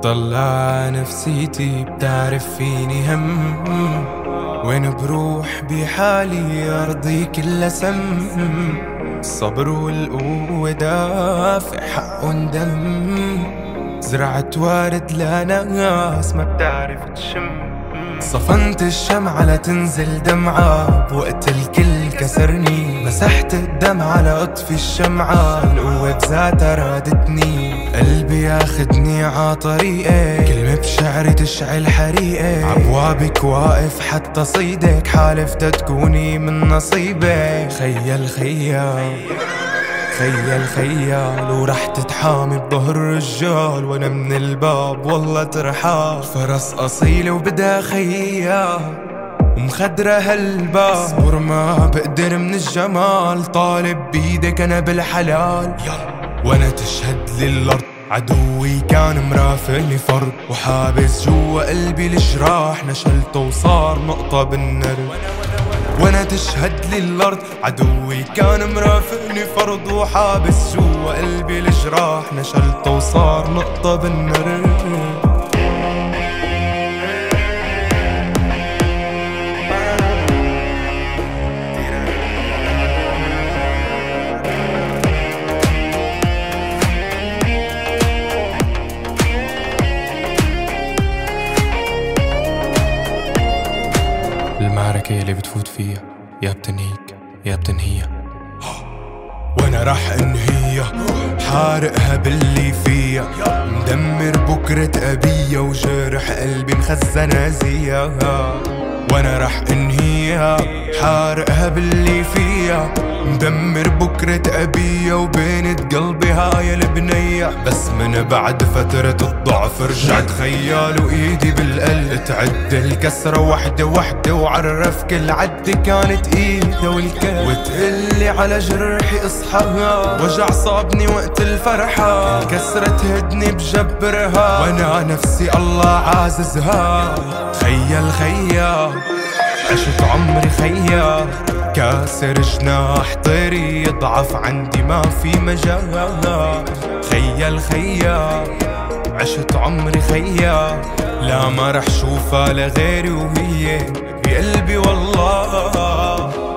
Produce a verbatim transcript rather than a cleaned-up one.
طلع نفسيتي بتعرف فيني هم، وين بروح بحالي أرضي كل سم. الصبر والقوة دافع حقن دم، زرعت وارد لناس ما بتعرف تشم. صفنت الشمعة لتنزل دمعة بوقت الكل كسرني، مسحت الدمعة لأطفي الشمعة، القوة بذاتها رادتني. قلبي ياخدني عطريقك، كلمة بشعري تشعل حريقك. عبوابك واقف حتى صيدك، حالف تكوني من نصيبك. خيال خيال خيال خيال، ورح تتحامي بظهر الرجال، وانا من الباب والله ترحال. فرس اصيل وبدا خيال، ومخدرة هالباب. اصبر ما بقدر من الجمال، طالب بيدك انا بالحلال. وانا تشهد للارض عدوي كان مرافقني فرد، وحابس جوا قلبي الجراح، نشلته وصار نقطة بالنرد. وانا تشهد للارض عدوي كان مرافقني فرض، وحابس جوا قلبي الجراح، نشلته وصار نقطة بالنرد. المعركة اللي بتفوت فيها يا بتنهيك يا بتنهيها، وانا رح انهيها، حارقها باللي فيها. مدمر بكرة أبية وجرح قلبي مخزن زيها، وانا رح انهيها، حارقها باللي فيها. مدمر بكرة أبية وبينت قلبي هاي البنية. بس من بعد فترة الضعف رجعت خيال، وإيدي بالقلب تعد الكسرة وحدة وحدة، وعرف كل عد كانت إيده والكل. وتقلي على جرحي اصحى، وجع صابني وقت الفرحة، الكسرة تهدني بجبرها، وانا نفسي الله عاززها. خيال خيال عشت عمري خيال، كاسر جناح طيري يضعف عندي ما في مجال. خيال خيال عشت عمري خيال، لا ما رح شوفها لغيري وهي بقلبي والله.